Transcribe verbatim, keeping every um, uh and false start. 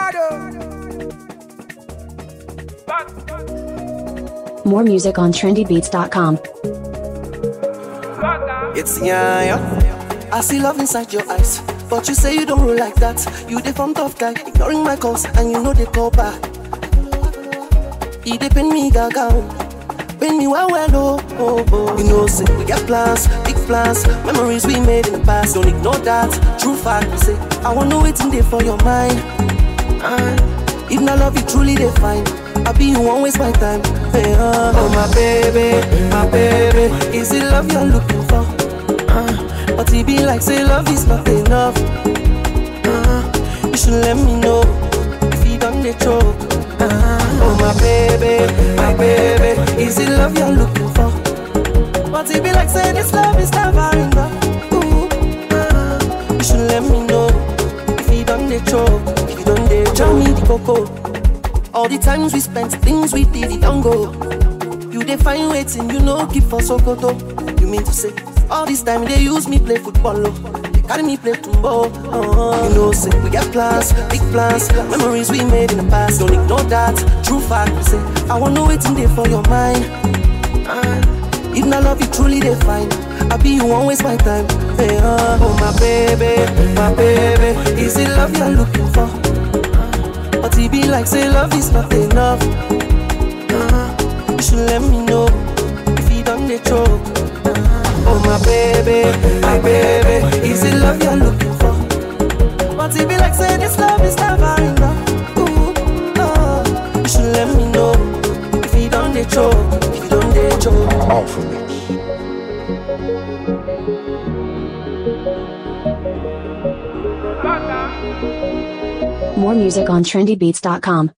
More music on trendy beats dot com. It's yeah, yeah. I see love inside your eyes, but you say you don't roll like that. You the fun tough guy, ignoring my calls, and you know they call back. He dey pin me gaga, pin me well well oh, oh, oh. You know say we got plans, big plans, memories we made in the past. Don't ignore that, true fact. We say I wanna wait in there for your mind. Uh, if not love you truly define, I be you won't waste my time. Hey, uh, oh my baby, my baby, is it love you're looking for? Uh, but it be like say love is not enough. Uh, you should let me know if you done the choke. Uh, oh my baby, my baby, is it love you're looking for? But it be like say this love is never enough. Ooh, uh, you should let me know if you done the choke, if you done the choke. Me the cocoa. All the times we spent, things we did, it don't go. You define waiting, you know, keep for Sokoto. You mean to say, all this time they use me play football, oh. They carry me play football, oh. You know, say, we got plans, big plans, memories we made in the past. Don't ignore that, true fact. We say, I wanna wait in there for your mind. uh, If not love you truly define, I be you won't waste my time. Hey, uh, oh my baby, my baby, is it love you're looking for? But it be like say love is not enough. uh, You should let me know if you done the choke. uh, Oh my baby, my baby, is it love you're looking for? But it be like say this love is never enough. Ooh, oh, you should let me know if you done the choke, if you done the choke. Alpha Mix. More music on trendy beats dot com.